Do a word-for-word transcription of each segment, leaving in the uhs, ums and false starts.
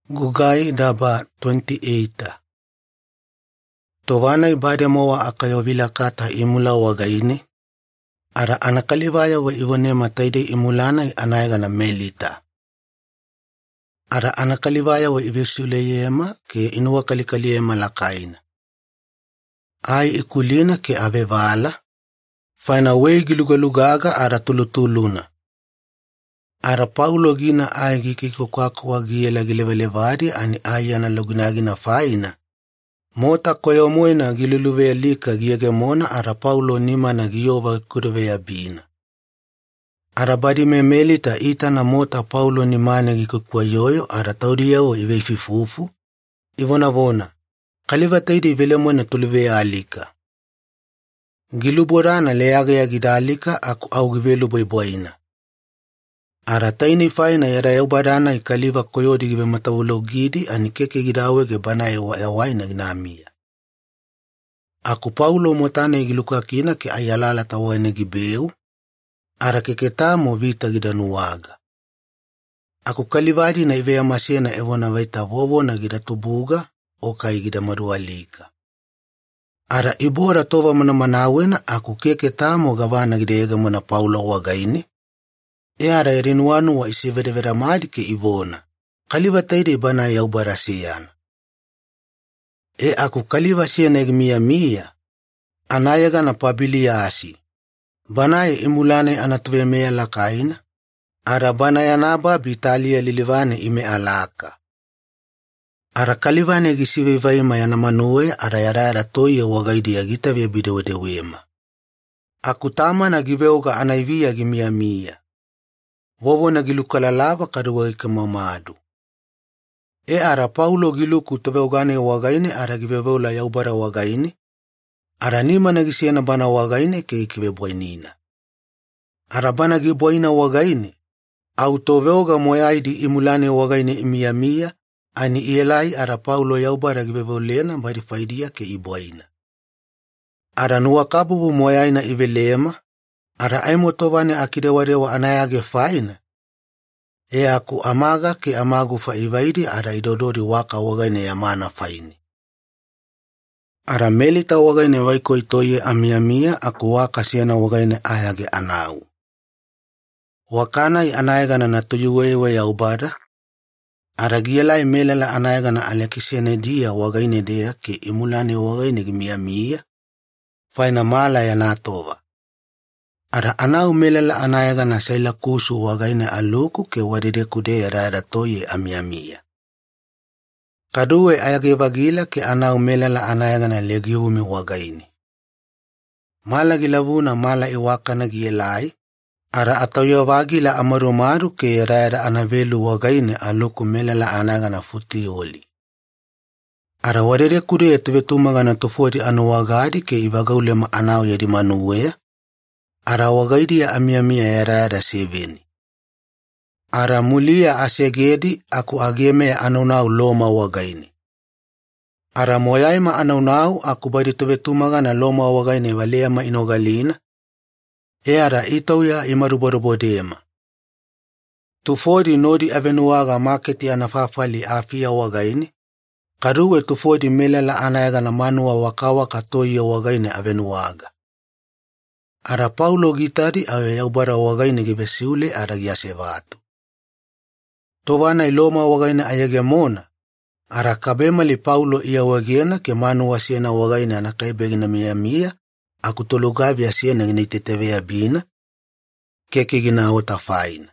Gugai daba twenty-eight. Tovanai bade mowa akayo vila kata imula wagaini. Ara anakalivaya wa iwane mataide imulana anayga na melita. Ara anakalivaya wa ivisuleyema ke inuwa kalikaliema lakaina. Ai ikulina ke avevala. Faina weigilugalugaga ara tulutuluna. Ara Paulo gina ai gikiko kwa kwa giela gilevelevari ani ai analugunagina faina. Mota koyo moina giluluve lika giege mona ara Paulo nima na giova kurve bina. Ara badi me melita ita na mota Paulo nimane gikukwa yoyo ara tauriao iwe fifufu. Ivona vona. Kaliva taidi vile mona tuluve alika. Giluborana leage ya gidalika aku au givelu boiboina. Ara taini faina yara yaubarana ikaliva koyodi give matawulo gidi anikeke gidawe ge bana ya waina ginamia. Aku Paulo motane giluka kina ke ayalala tawane gibeu. Ara keketamo vita gidanuwaga. Aku kalivadi na ivea masena evona vaita vovo na gidatubuga o kai gidamarualika. Ara ibora tova mana manawena aku keketamo gavana gidega mana Paulo wagaini. E ara erinuanu wa isivere vera madi ke ivona. Kaliva taide bana ya ubarasiyana. E aku kaliva siya negmia mia. Anayaga na pabiliasi. Banaye imulane anatwe mea lakaina. Ara bana ya naba bitalia lilivane ime alaka. Ara kalivane gisive vaima ya namanue ara yarara toye wagaidi ya gita vya bidewe wema. Aku tama na giveuga anaivia gimia mia. Vovo na gilukala lava karuwa ikamamadu. E ara Paulo giluku toveugane wagaine ara givevola yaubara wagaine. Ara nima na gisiena bana wagaine ke ikiveboinina. Ara bana giboina wagaine. Au toveuga moyaidi imulane wagaine imia mia. Ani ielai ara Paulo yaubara givevolena bari faidia ke iboina. Ara nuwakabubu moyaina ivelema. Ara aimo tovane akidewarewa anayage faina. E aku amaga ke amagu faivaidi ara idodori waka wagaine ya mana faini. Ara melita wagaine waiko itoye amiamia aku waka siena wagaine ayage anau. Wakanai anayagana na tuyuwewe ya ubada. Ara gielai melela anayagana alekisene dia wagaine dea ke imulane wagaine gimiamia. Faina mala ya natova. Ara anau melela anayaga na saila kusu wagaine aluku ke wadide kude ya rara toye amiamia. Kaduwe ayage vagila ke anau melela anayaga na legiumi wagaine. Mala gilavuna mala iwaka na gielai. Ara atayo vagila amarumaru ke rara anavelu wagaine aluku melela anayaga na futi oli. Ara wadide kude tuvetumaga na tofoti anu wagadi ke ivagaulema anau yadi manuwea. Ara wagaidi ya amiamia ya rara seveni. Ara mulia asegedi aku ageme anunau loma wagaini. Ara moyaima anunau aku bari tuvetumaga na loma wagaini waleama inogalina. E ara itau ya imaruborobodema. Tufodi nodi avenuaga marketi anafafali afia wagaini. Karuwe tufodi melela anayaga na manua wakawa katoye wagaini avenuaga. Ara Paulo gitari awe yaubara wagaine givesiule ara giasevatu. Tovana iloma wagaine ayage mona. Ara kabema li Paulo iya wagiena ke manu wasiena wagaine anakaibegina mia mia. Akutologavi asiena ginaitetevea bina. Keke gina ota faina.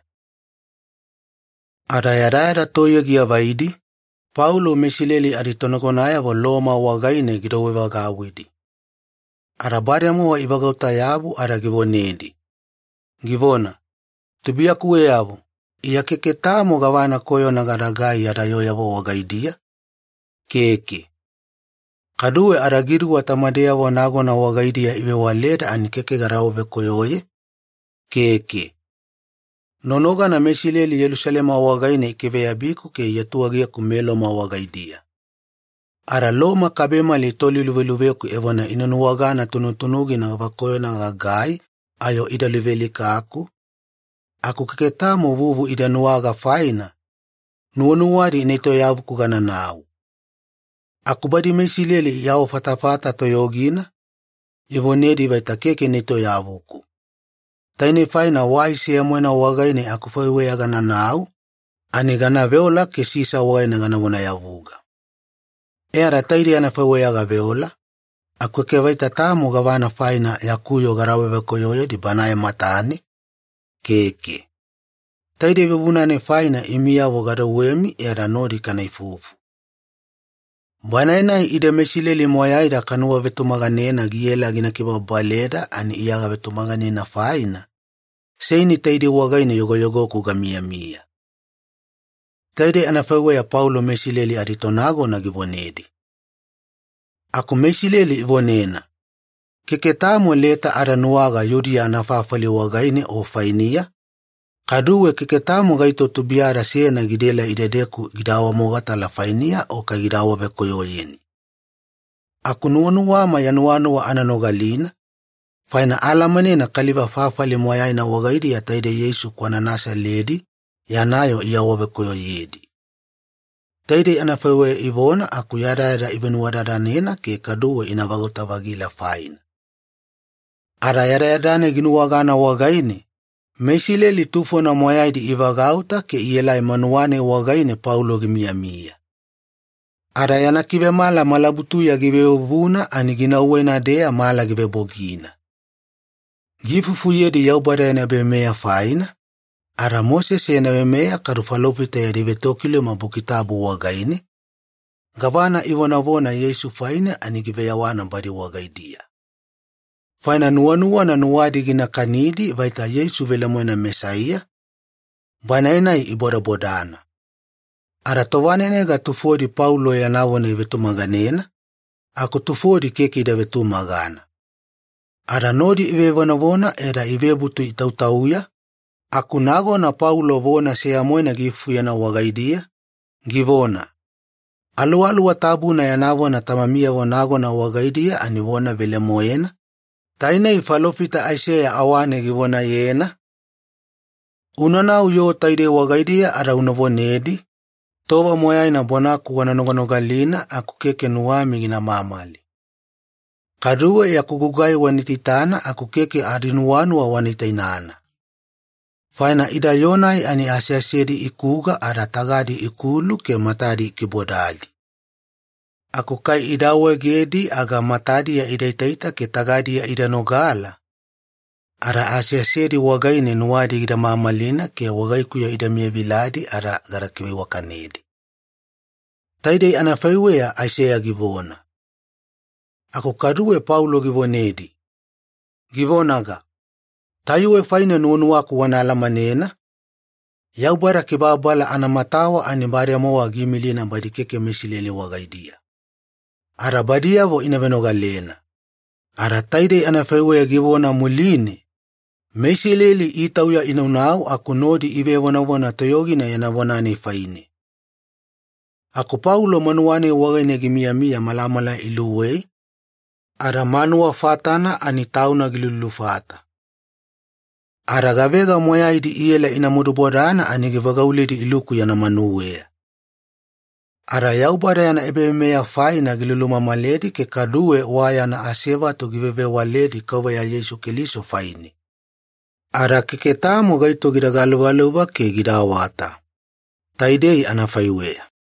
Ara yarara toye gia vaidi. Paulo mesileli aritonokonaya wa loma wagaine gidowe wagawidi. Ara baremo wa ibagauta yabu ara givonedi. Givona. Tubia kuwe yabu. Iya keketamo gavana koyo na garagai ara yoyabo wagaidia. Keke. Kaduwe ara giru watamadea wanago na wagaidia iwe waleda anikeke garaove koyoye. Keke. Nonoga na mesileli Yerusalema wagaine ikivea biku ke yetuagia kumelo ma wagaidia. Ara loma kabema li toli luveluveku evona inanuwagana tunutunugi na wakoyo na gagai ayo ida luveli kaku. Aku keketamo vuvu idanuwaga faina. nuonuari neto yavu kugana nau. Akubadi mesileli yao fatafata toyogina, ivonedi vaitakeke neto yavuku. Taine faina waisi ya mwena wagaine akufaiwe ya gana nau, ani gana veola ke sisa wagaine gana wana yavuga. Eara tairi ana faiwe ya gaveola, akweke vaita tamu gavana faina ya kuyo garawewe koyoyo di banaye matane, keke. Tairi vivunane faina imia wagarawemi era nori kana ifufu. Bwana ide mesileli moyaida kanuwa vetumaganena giela gina kibabaleda ani iyaga vetumaganena faina. Seini taide wagaine yogo yogo kugamia mia. Taide anafewe ya Paulo mesileli aditonago na givonedi. Aku mesileli ivonena. Keketamo leta aranuaga yuri anafafali wagaine o fainia. Kaduwe keketamo gaito tubiara siena gidela idedeku gidawa mogata la fainia o ka gidawa vekoyoyeni. Aku nuonu wama yanuanu wa ananogalina. Faina alamane na kaliva fafali moyaina wagaidi ya taide Yesu kwa nanasa ledi yanayo iyawa vekoyoyedi. Taide anafewe ivona aku yadada ivenuwadadanena ke kaduwe inavagota vagila faina. Ara yadadane ginuwagana wagaini. Meisile litufo na moyaidi ivagauta ke iela imanuane wagaine Paulo gimia mia. Ara yana kive mala malabutu ya give uvuna anigina uwena dea mala give bogina. Gifufu yedi yaubada na bemea faina. Ara Moses yana bemea karufalofita ya rivetokile mabukitabu wagaine. Gavana ivonavona Yesu faina anigive yawana bari wagaidia. Faina nuanua na nuadi gina kanidi vaita Yesu vele mwena Mesaia. Bwana inai ibora bodana. Ara tovanene ga tufodi Paulo ya nawone vetumaganena. Ako tufodi keki da vetumagana. Ara nodi ive vonavona era ive butu itautauya. Aku nago na Paulo vona sea mwena gifu ya na wagaidia. Givona. Alu alu watabu na ya nawona tamamia vonago na wagaidia anivona vele moena. Taina ifalofita aisea awane givona yena. Unana uyo taide wagaidia ara unavonedi. Tova moyaina bonaku wananogangalina akukeke nuwami gina mamali. Kaduwe ya kugugai wanititana akukeke adinuwanu wa wanitainana. Faina ida yonai ani asiasedi ikuga ara tagadi ikulu ke matadi kibodali. Akukai idawe gedi aga matadi ya idaitaita ke tagadi ya idanogala. Ara asiasedi wagaine nuwadi ida mamalina ke wagaiku ya idamie viladi ara garakiwe wakanedi. Taide anafaiwe ya aisea givona. Akukaduwe Paulo givonedi. Givonaga. Tayuwe faine nuonu waku wana alamanena. Yaubara kibabala anamatawa anibari moa gimilina badikeke mesilele wagaidia. Ara badia vo inavenogalena. Ara taide anafewe ya givona mulini. Mesilele itauya inaunau akunodi ive wana wana toyogina yanavona ni faine. Aku Paulo manuwane wagaine gimia mia malamala iluwe. Ara manua fatana anitauna gilulufata. Ara gavega moyaidi iela inamudubodana anigivagauledi iluku yana manuwea. Ara yaubara yana ebemea faina giluluma maledi ke kaduwe waya na aseva to giveve waledi kawa ya Yesu Kiliso faini. Ara keketamu gaito gidagalugaluwa ke gidawata. Taidei anafaiwea.